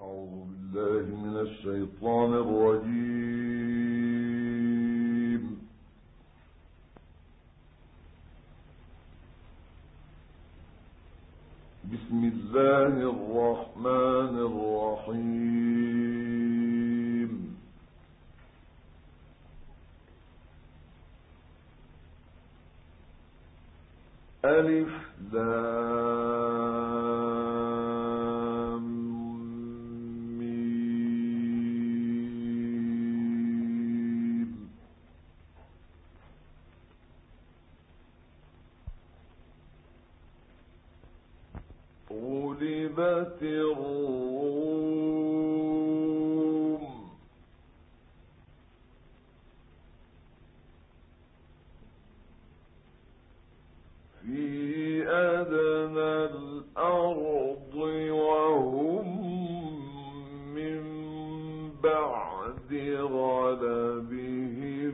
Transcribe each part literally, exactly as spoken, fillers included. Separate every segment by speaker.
Speaker 1: بالله من الشيطان الرجيم. بسم الله الرحمن الرحيم. ألف لام ميم. غلبت الروم في أدنى الأرض وهم من بعد غلبهم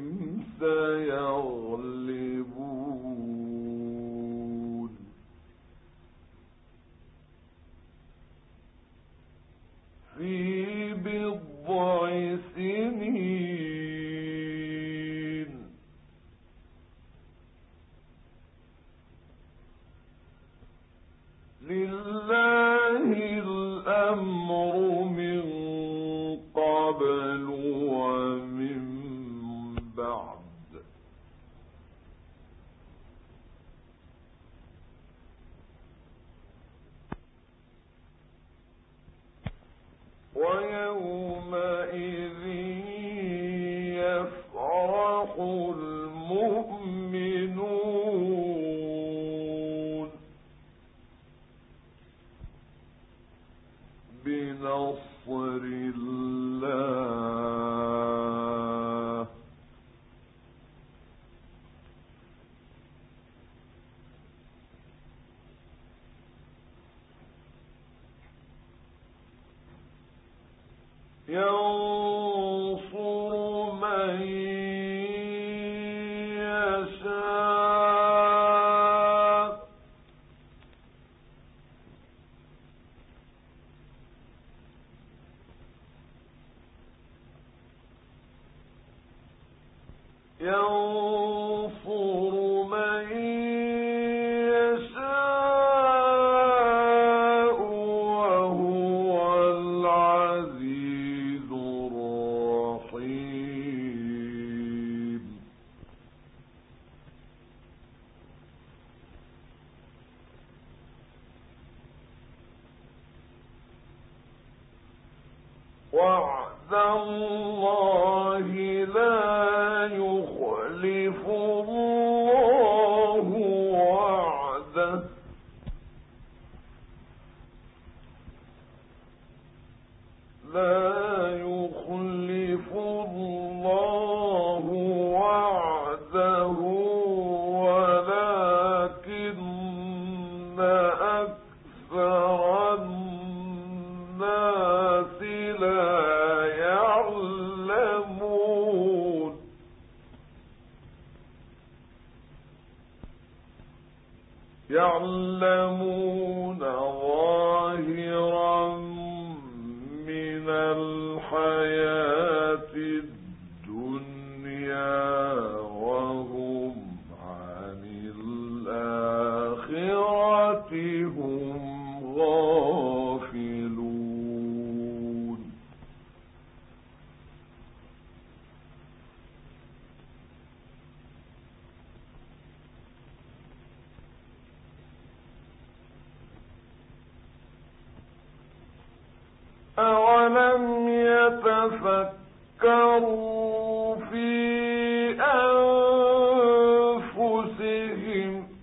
Speaker 1: سيغلبون في بضع سنين لله الأمر من قبل ومن بعد ويومئذ يفرح المؤمنون بنصر الله ينصر من يشاء ينصر من يشاء وهو العزيز الرحيم. وعد الله لا يخلف الله وعده لا يخلف الله وعده ولكن أكثر الناس لا يعلمون. يعلمون ظاهرا من الحياة الدنيا وهم عن الآخرة هم غافلون. أولم يتفكروا في أنفسهم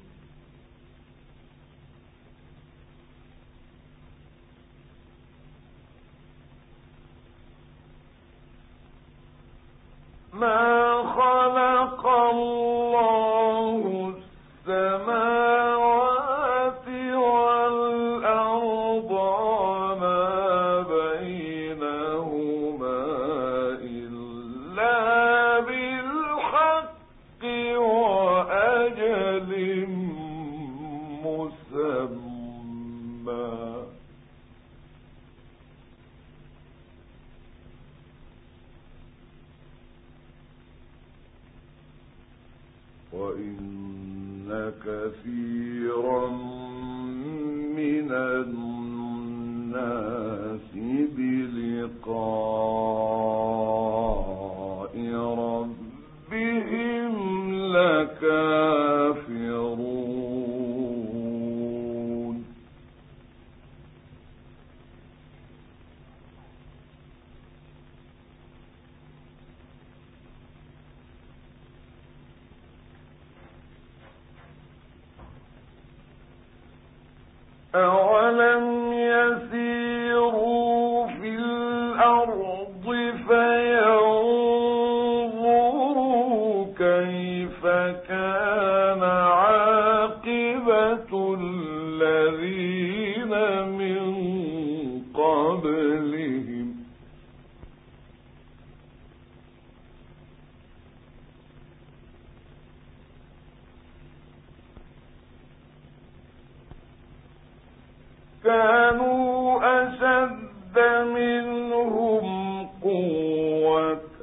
Speaker 1: ما خلق الله السماوات والأرض وما بينهما إلا بالحق وأجل مسمى وإن كثيرا من الناس بلقاء ربهم لكافرون أولم يسيروا في الأرض فينظروا كيف كان عاقبة الذين من قبلهم كانوا أشد منهم قوة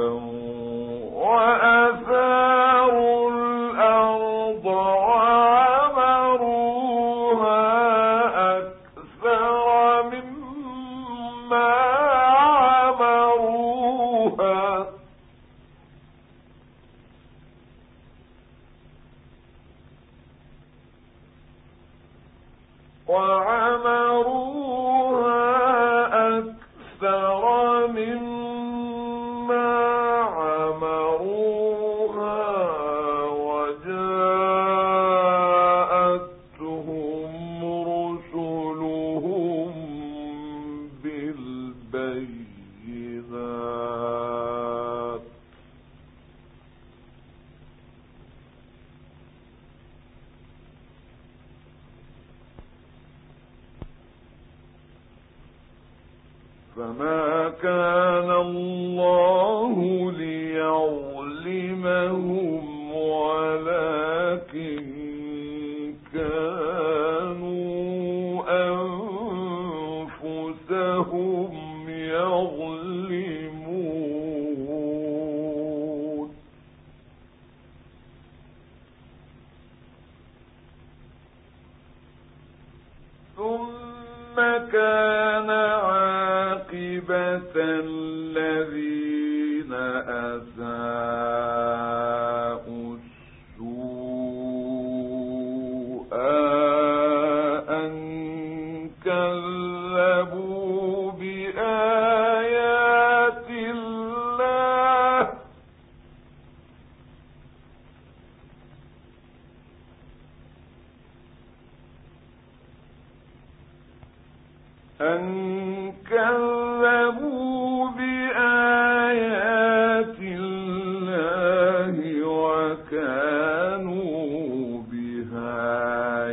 Speaker 1: وأثاروا الأرض وعمروها أكثر مما عمروها وعمروها أكثر مما عمروها وجاءتهم رسلهم بالبينات فما كان الله ليظلمهم ولكن كانوا أنفسهم يظلمون ثم كان عاقبة الذين أساءوا السوء أن كذبوا بآيات الله أن كذبوا بآيات الله وكانوا بها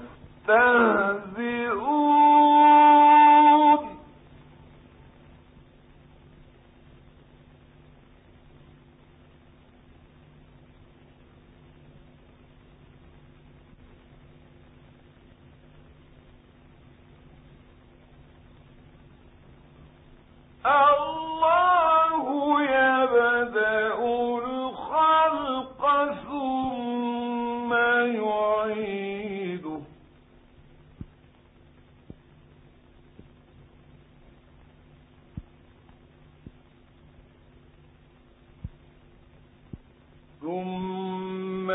Speaker 1: يستهزئون الله يبدأ الخلق ثم يعيده ثم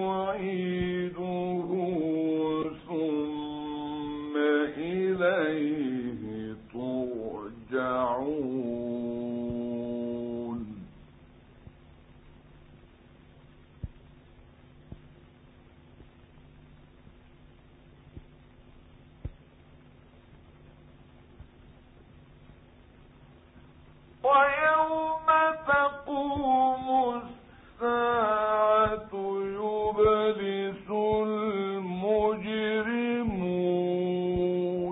Speaker 1: يعيده ثم إليه ترجعون ويوم تقوم الساعة يبلس المجرمون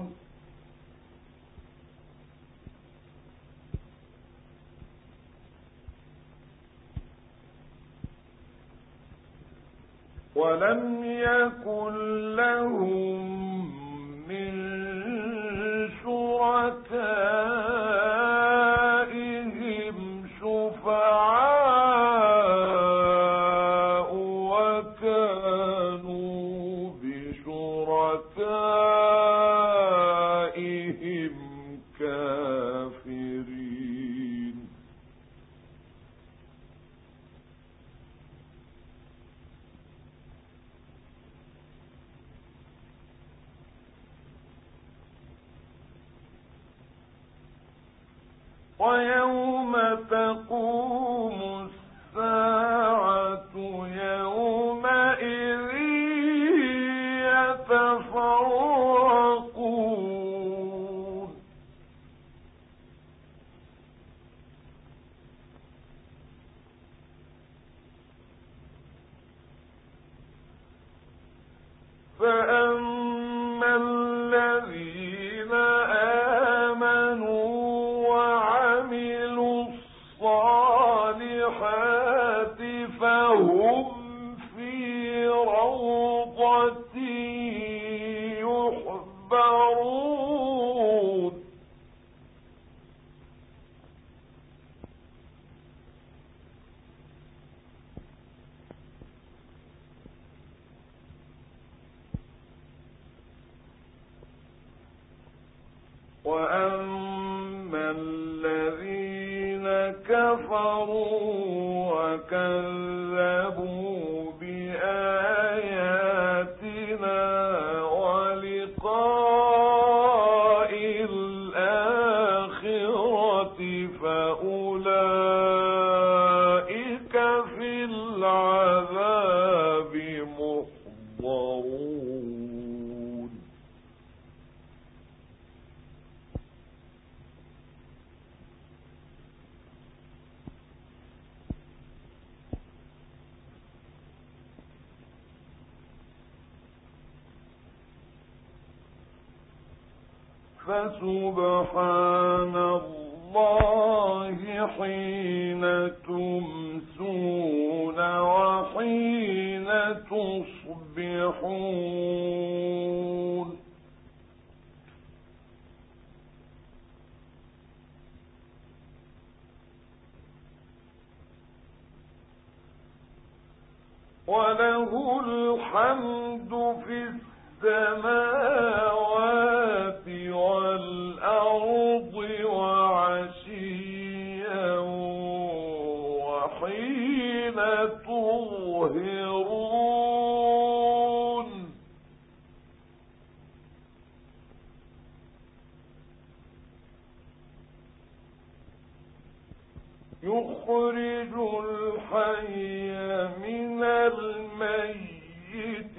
Speaker 1: ولم يكن لهم من شركائهم شفعاء وكانوا الكافرين ويوم تقوم الساعة يومئذ يتفرقون فأما الذين آمنوا وعملوا الصالحات فهم في روضة يحبرون وأما الذين كفروا وكذبوا بآياتنا ولقاء الآخرة فأولئك في العذاب محضرون فسبحان الله حين تمسون وحين تصبحون وله الحمد في السماوات والأرض وعشيا وحين تظهرون يخرج الحي من الميت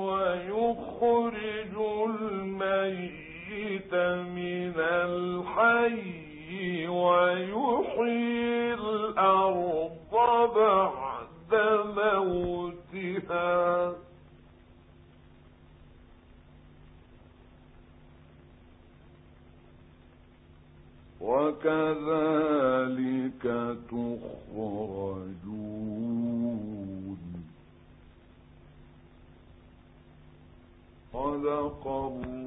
Speaker 1: ويخرج الميت من الحي ويحيي الأرض بعد موتها وكذلك تخرجون صدق الله